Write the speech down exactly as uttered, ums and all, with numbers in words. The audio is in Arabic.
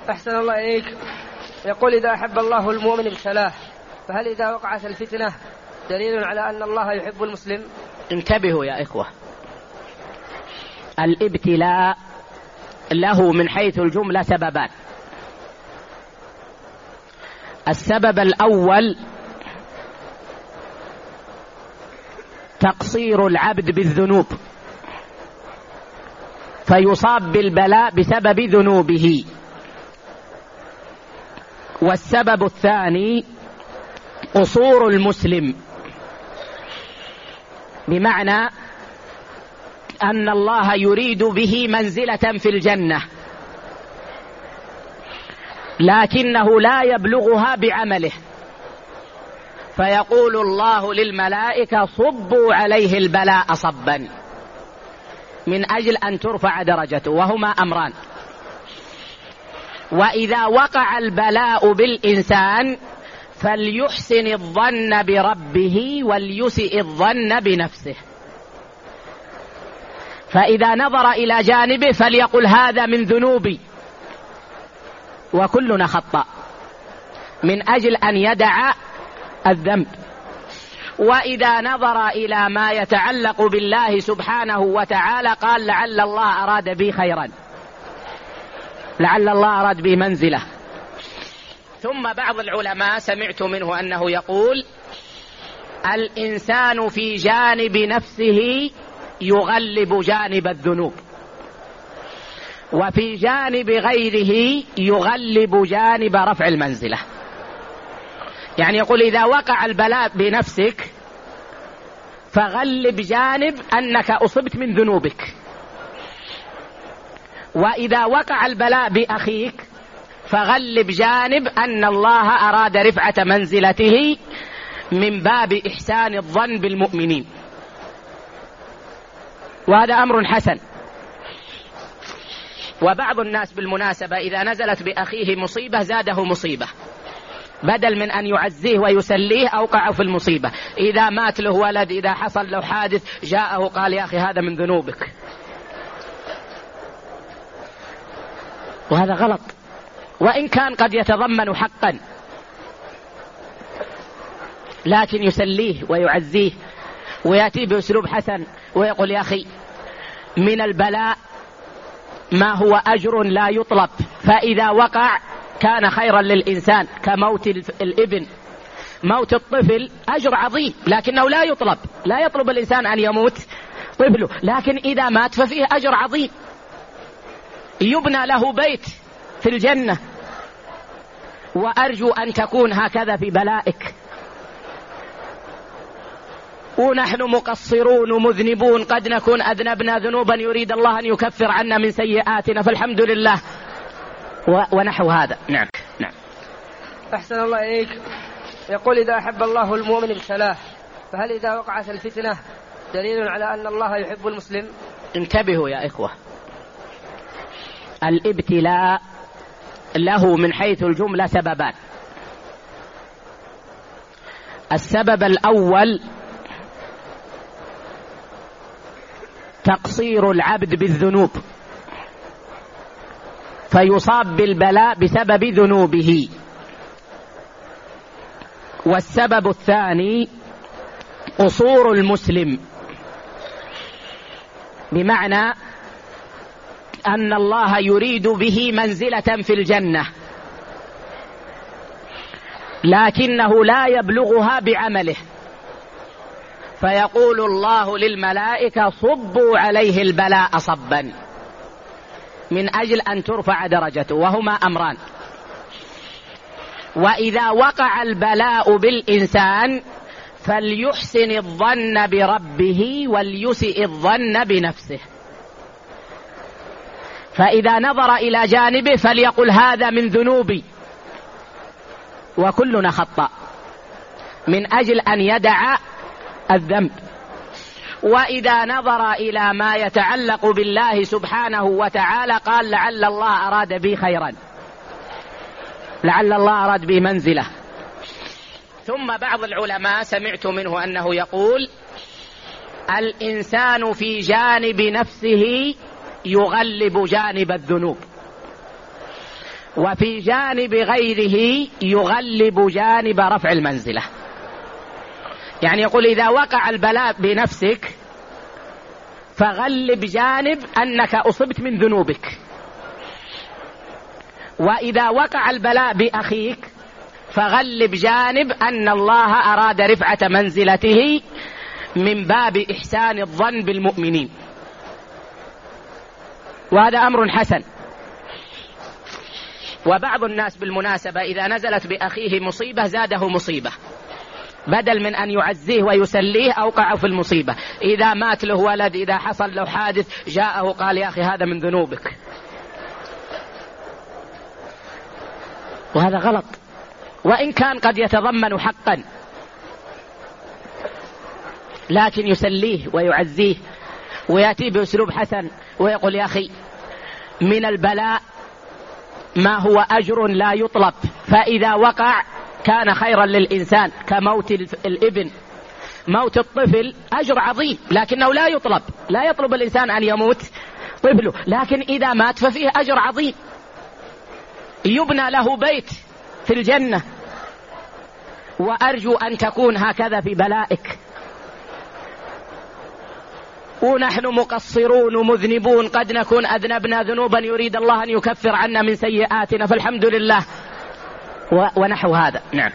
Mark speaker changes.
Speaker 1: أحسن الله إليك. يقول إذا أحب الله المؤمن ابتلاه، فهل إذا وقعت الفتنة دليل على أن الله يحب المسلم؟
Speaker 2: انتبهوا يا إخوة، الابتلاء له من حيث الجملة سببان. السبب الأول تقصير العبد بالذنوب فيصاب بالبلاء بسبب ذنوبه. والسبب الثاني قصور المسلم، بمعنى أن الله يريد به منزلة في الجنة لكنه لا يبلغها بعمله، فيقول الله للملائكة صبوا عليه البلاء صبا من أجل أن ترفع درجته، وهما أمران. وإذا وقع البلاء بالإنسان فليحسن الظن بربه وليسئ الظن بنفسه، فإذا نظر إلى جانبه فليقل هذا من ذنوبي، وكلنا خطأ، من أجل أن يدع الذنب. وإذا نظر إلى ما يتعلق بالله سبحانه وتعالى قال لعل الله أراد بي خيرا، لعل الله أراد بي منزلة. ثم بعض العلماء سمعت منه أنه يقول الإنسان في جانب نفسه يغلب جانب الذنوب، وفي جانب غيره يغلب جانب رفع المنزلة. يعني يقول إذا وقع البلاء بنفسك فغلب جانب أنك أصبت من ذنوبك، وإذا وقع البلاء بأخيك فغلب جانب أن الله أراد رفعة منزلته من باب إحسان الظن بالمؤمنين، وهذا أمر حسن. وبعض الناس بالمناسبة إذا نزلت بأخيه مصيبة زاده مصيبة، بدل من أن يعزيه ويسليه أوقعه في المصيبة. إذا مات له ولد، إذا حصل له حادث، جاءه قال يا أخي هذا من ذنوبك، وهذا غلط، وإن كان قد يتضمن حقا، لكن يسليه ويعزيه ويأتي بأسلوب حسن ويقول يا أخي من البلاء ما هو أجر لا يطلب، فإذا وقع كان خيرا للإنسان، كموت الابن. موت الطفل أجر عظيم لكنه لا يطلب، لا يطلب الإنسان أن يموت طفله، لكن إذا مات ففيه أجر عظيم، يبنى له بيت في الجنة. وأرجو أن تكون هكذا في بلائك. ونحن مقصرون ومذنبون، قد نكون أذنبنا ذنوبا يريد الله أن يكفر عنا من سيئاتنا، فالحمد لله. ونحو هذا. نعم نعم.
Speaker 1: أحسن الله إليك. يقول إذا أحب الله المؤمن ابتلاه، فهل إذا وقعت الفتنة دليل على أن الله يحب المسلم؟
Speaker 2: انتبهوا يا إخوة، الابتلاء له من حيث الجملة سببان. السبب الأول تقصير العبد بالذنوب فيصاب بالبلاء بسبب ذنوبه. والسبب الثاني قصور المسلم، بمعنى أن الله يريد به منزلة في الجنة لكنه لا يبلغها بعمله، فيقول الله للملائكة صبوا عليه البلاء صبا من أجل أن ترفع درجته، وهما أمران. وإذا وقع البلاء بالإنسان فليحسن الظن بربه وليسئ الظن بنفسه، فإذا نظر إلى جانبه فليقل هذا من ذنوبي، وكلنا خطأ، من أجل أن يدع الذنب. وإذا نظر إلى ما يتعلق بالله سبحانه وتعالى قال لعل الله أراد بي خيرا، لعل الله أراد بي منزلة. ثم بعض العلماء سمعت منه أنه يقول الإنسان في جانب نفسه يغلب جانب الذنوب، وفي جانب غيره يغلب جانب رفع المنزلة. يعني يقول إذا وقع البلاء بنفسك فغلب جانب أنك أصبت من ذنوبك، وإذا وقع البلاء بأخيك فغلب جانب أن الله أراد رفعة منزلته من باب إحسان الظن بالمؤمنين، وهذا أمر حسن. وبعض الناس بالمناسبة إذا نزلت بأخيه مصيبة زاده مصيبة، بدل من أن يعزيه ويسليه أوقعه في المصيبة. إذا مات له ولد، إذا حصل له حادث، جاءه قال يا أخي هذا من ذنوبك، وهذا غلط، وإن كان قد يتضمن حقا، لكن يسليه ويعزيه ويأتي بأسلوب حسن ويقول يا أخي من البلاء ما هو أجر لا يطلب، فإذا وقع كان خيرا للإنسان، كموت الابن. موت الطفل أجر عظيم لكنه لا يطلب، لا يطلب الإنسان أن يموت طفله، لكن إذا مات ففيه أجر عظيم، يبنى له بيت في الجنة. وأرجو أن تكون هكذا في بلائك. ونحن مقصرون ومذنبون، قد نكون أذنبنا ذنوبا يريد الله أن يكفر عنا من سيئاتنا، فالحمد لله ونحو هذا. نعم.